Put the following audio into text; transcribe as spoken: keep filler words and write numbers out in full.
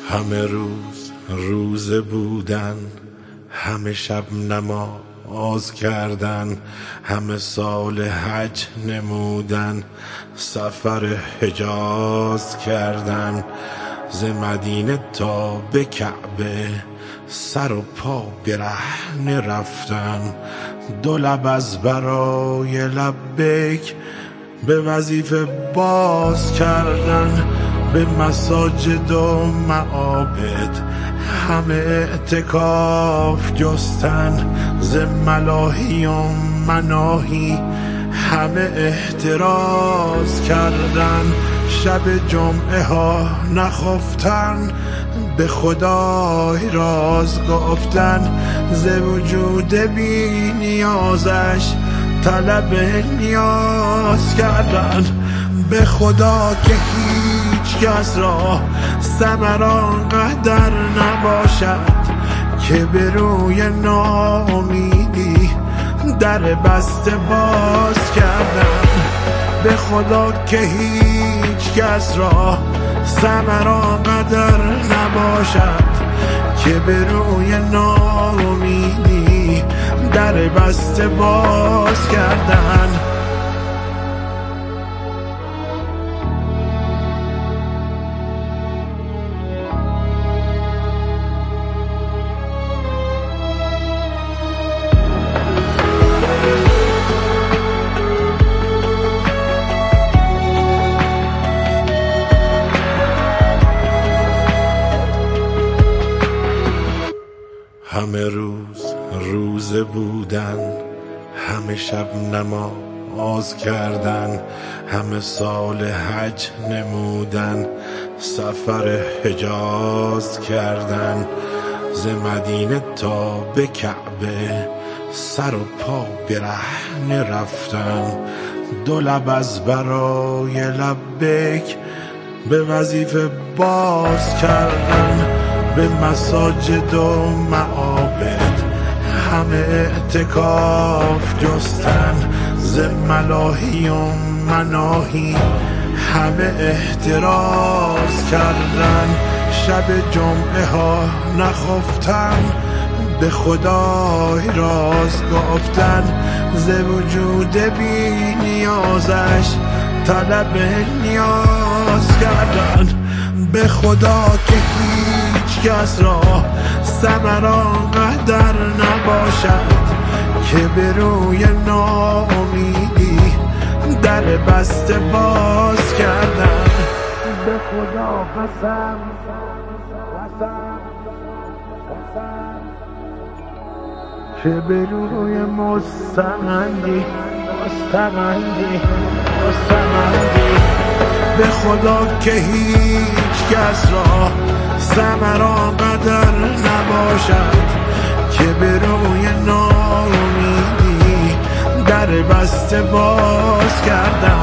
همه روز روزه بودن، همه شب نماز کردن، همه سال حج نمودن، سفر حجاز کردن، ز مدینه تا به کعبه سر و پا برهنه رفتن، دو لب از برای لبیک به وظیفه باز کردن، به مساجد و معابد همه اعتکاف جستن، ز ملاهی و مناهی همه احتراز کردن، شب جمعه ها نخفتن، به خدای راز گفتن، ز وجود بی نیازش طلب نیاز کردن، به خدا که هیچ کس را ثمر آنقدر نباشد که به روی ناامیدی در بسته باز کردن، به خدا که هیچ کس را ثمر آنقدر نباشد که به روی ناامیدی در بسته باز کردن. همه روز روزه بودن، همه شب نماز کردن، همه سال حج نمودن، سفر حجاز کردن، ز مدینه تا به کعبه سر و پا برهنه رفتن، دو لب از برای لبیک به وظیفه باز کردن، به مساجد و معابد همه اعتکاف جستن، ز ملاهی و مناهی همه احتراز کردن، شب جمعه ها نخفتن، به خدای راز گفتن، ز وجود بی نیازش طلب نیاز کردن، به خدا که هیچ کس را ثمر آنقدر نباشد که به روی ناامیدی در بسته باز کردن، به خدا قسم قسم قسم که به روی مستمندی مستمندی مستمندی، به خدا که هیچ کس را ثمر آنقدر نباشد که به روی ناامیدی در بسته باز کردن.